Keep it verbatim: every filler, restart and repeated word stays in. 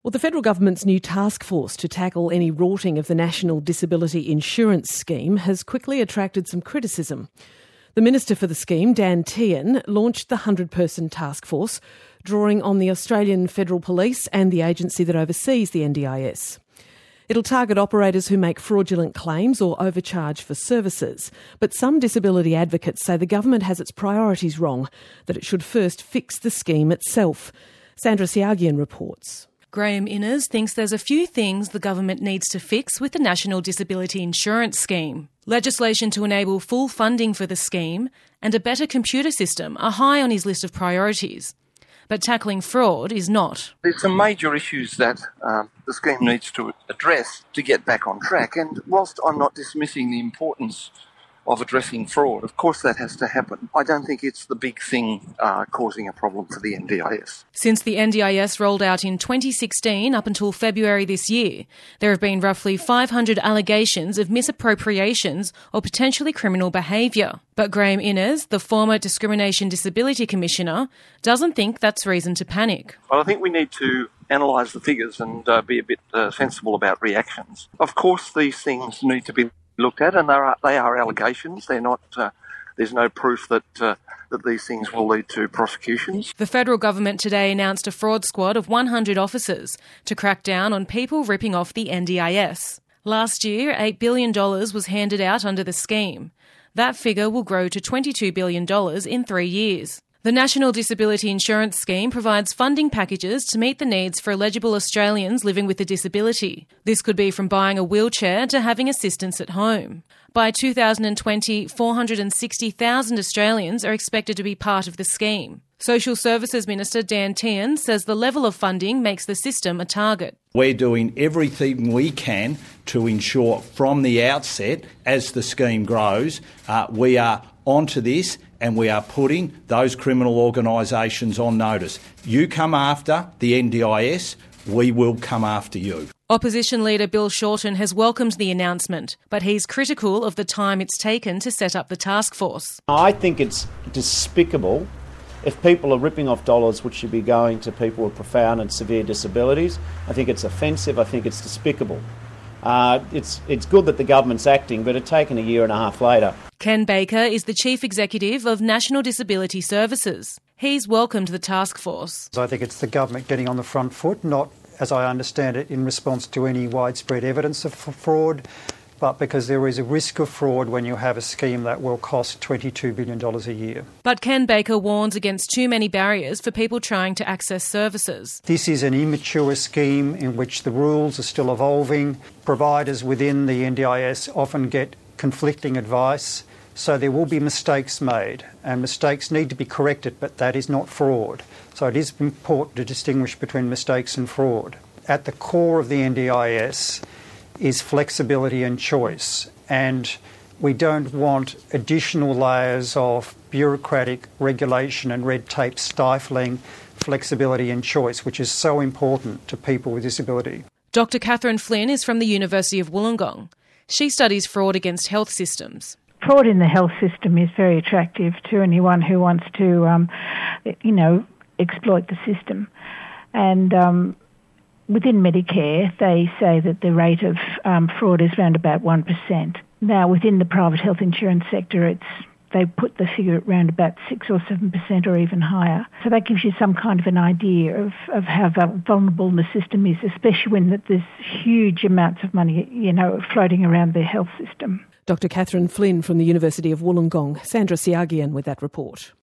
Well, the federal government's new task force to tackle any rorting of the National Disability Insurance Scheme has quickly attracted some criticism. The Minister for the scheme, Dan Tehan, launched the hundred-person task force, drawing on the Australian Federal Police and the agency that oversees the N D I S. It'll target operators who make fraudulent claims or overcharge for services. But some disability advocates say the government has its priorities wrong, that it should first fix the scheme itself. Sandra Siagian reports. Graham Innes thinks there's a few things the government needs to fix with the National Disability Insurance Scheme. Legislation to enable full funding for the scheme and a better computer system are high on his list of priorities. But tackling fraud is not. There's some major issues that um, the scheme needs to address to get back on track. And whilst I'm not dismissing the importance of addressing fraud, of course that has to happen, I don't think it's the big thing uh, causing a problem for the N D I S. Since the N D I S rolled out in twenty sixteen up until February this year, there have been roughly five hundred allegations of misappropriations or potentially criminal behaviour. But Graham Innes, the former Discrimination Disability Commissioner, doesn't think that's reason to panic. Well, I think we need to analyse the figures and uh, be a bit uh, sensible about reactions. Of course, these things need to be looked at, and they are, they are allegations. They're not. Uh, there's no proof that uh, that these things will lead to prosecutions. The federal government today announced a fraud squad of one hundred officers to crack down on people ripping off the N D I S. Last year, eight billion dollars was handed out under the scheme. That figure will grow to twenty-two billion dollars in three years. The National Disability Insurance Scheme provides funding packages to meet the needs for eligible Australians living with a disability. This could be from buying a wheelchair to having assistance at home. By two thousand twenty, four hundred sixty thousand Australians are expected to be part of the scheme. Social Services Minister Dan Tehan says the level of funding makes the system a target. We're doing everything we can to ensure from the outset, as the scheme grows, uh, we are onto this and we are putting those criminal organisations on notice. You come after the N D I S, we will come after you. Opposition leader Bill Shorten has welcomed the announcement, but he's critical of the time it's taken to set up the task force. I think it's despicable if people are ripping off dollars which should be going to people with profound and severe disabilities. I think it's offensive. I think it's despicable. Uh, it's it's good that the government's acting, but it's taken a year and a half later. Ken Baker is the Chief Executive of National Disability Services. He's welcomed the task force. I think it's the government getting on the front foot, not, as I understand it, in response to any widespread evidence of fraud, but because there is a risk of fraud when you have a scheme that will cost twenty-two billion dollars a year. But Ken Baker warns against too many barriers for people trying to access services. This is an immature scheme in which the rules are still evolving. Providers within the N D I S often get conflicting advice, so there will be mistakes made, and mistakes need to be corrected, but that is not fraud. So it is important to distinguish between mistakes and fraud. At the core of the N D I S is flexibility and choice, and we don't want additional layers of bureaucratic regulation and red tape stifling flexibility and choice, which is so important to people with disability. Doctor Catherine Flynn is from the University of Wollongong. She studies fraud against health systems. Fraud in the health system is very attractive to anyone who wants to, um, you know, exploit the system. And um, within Medicare, they say that the rate of um, fraud is around about one percent. Now, within the private health insurance sector, it's they put the figure at around about six or seven percent or even higher. So that gives you some kind of an idea of, of how vulnerable the system is, especially when there's huge amounts of money, you know, floating around the health system. Doctor Catherine Flynn from the University of Wollongong. Sandra Siagian with that report.